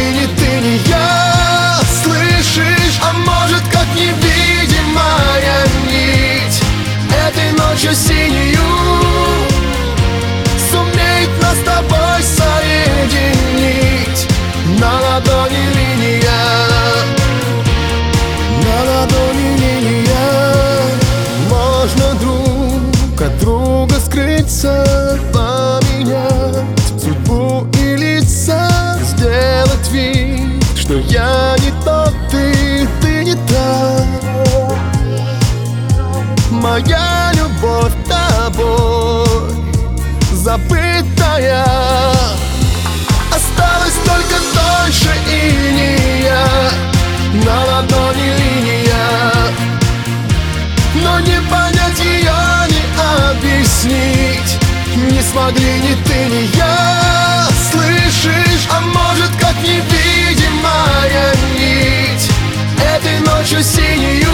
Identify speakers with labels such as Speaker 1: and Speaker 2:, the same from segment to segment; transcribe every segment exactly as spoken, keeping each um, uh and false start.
Speaker 1: смогли ни ты, ни я. Слышишь, а может, как невидимая нить этой ночью синею сумеет нас с тобой соединить. На ладони линия, на ладони линия. Можно друг от друга скрыться, поменять судьбу и лица, сделать вид, что я не тот, ты, ты не та. Моя любовь тобой забытая, осталась только тоньше иния, на ладони линия. Но не понять ее, не объяснить не смогли ни ты, ни я. Слышишь, а может, как невидимая нить этой ночью синею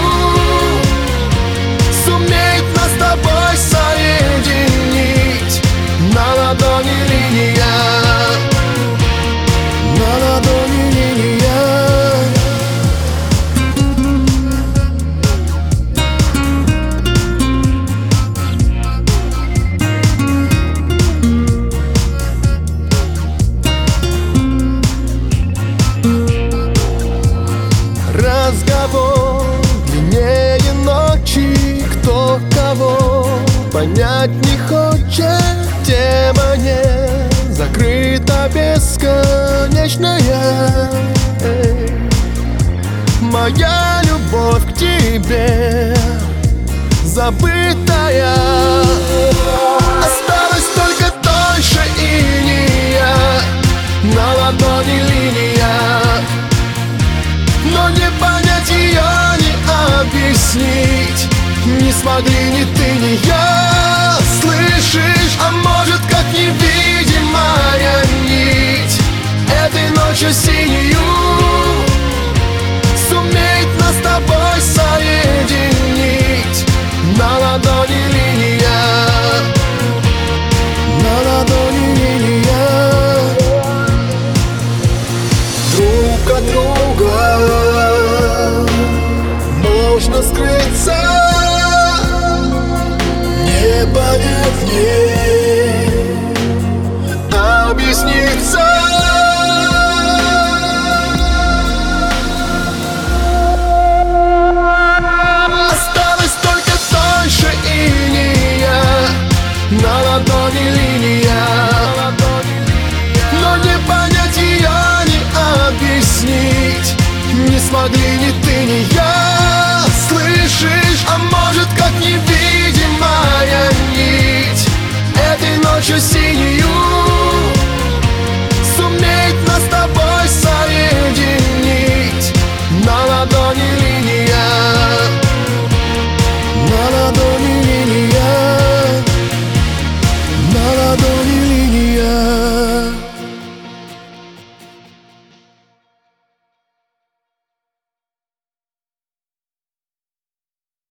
Speaker 1: сумеет нас с тобой соединить. На ладони линия, на ладони линия. Разговор длиннее ночи, кто кого понять не хочет. Тема не закрыта, бесконечная. Эй. Моя любовь к тебе забытая, осталась только тоньше иния, на ладони линия. Но не понять ее, не объяснить не смогли ни ты, ни я. Слышишь, а может, как невидимая нить этой ночью синею сумеет нас с тобой соединить. На ладони линия, на ладони линия. Друг от друга можно скрыться, не понять, не